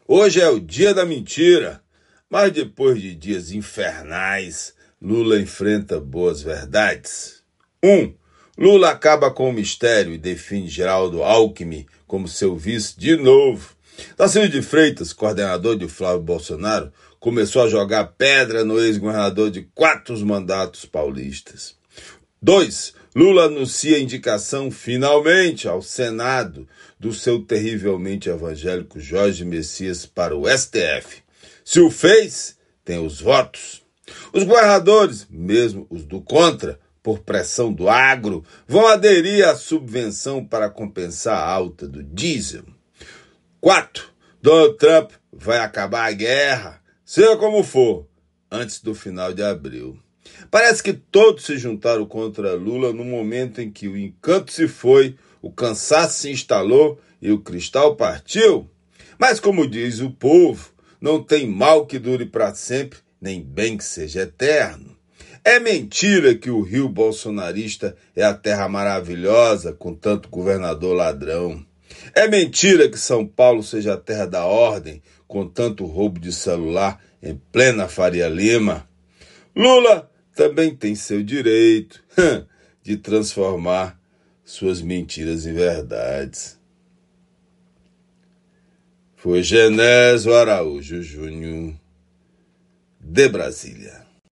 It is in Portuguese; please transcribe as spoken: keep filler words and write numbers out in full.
Hoje é o dia da mentira, mas depois de dias infernais, Lula enfrenta boas verdades. um. Lula acaba com o mistério e define Geraldo Alckmin como seu vice de novo. Tarcísio de Freitas, coordenador de Flávio Bolsonaro, começou a jogar pedra no ex-governador de quatro mandatos paulistas. dois. Lula anuncia a indicação, finalmente, ao Senado do seu terrivelmente evangélico Jorge Messias para o S T F. Se o fez, tem os votos. Os governadores, mesmo os do contra, por pressão do agro, vão aderir à subvenção para compensar a alta do diesel. quatro. Donald Trump vai acabar a guerra, seja como for, antes do final de abril. Parece que todos se juntaram contra Lula no momento em que o encanto se foi, o cansaço se instalou e o cristal partiu. Mas, como diz o povo, não tem mal que dure para sempre, nem bem que seja eterno. É mentira que o Rio bolsonarista é a terra maravilhosa com tanto governador ladrão. É mentira que São Paulo seja a terra da ordem com tanto roubo de celular em plena Faria Lima. Lula também tem seu direito de transformar suas mentiras em verdades. Foi Genésio Araújo Júnior, de Brasília.